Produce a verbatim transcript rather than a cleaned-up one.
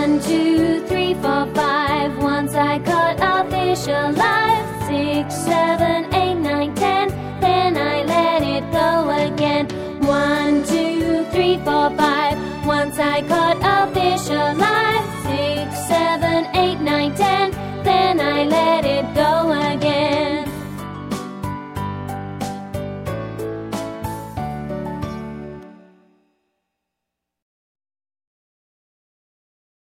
One, two, three, four, five. Once I caught a fish alive. Six, seven, eight, nine, ten. Then I let it go again. One, two, three, four, five. Once I caught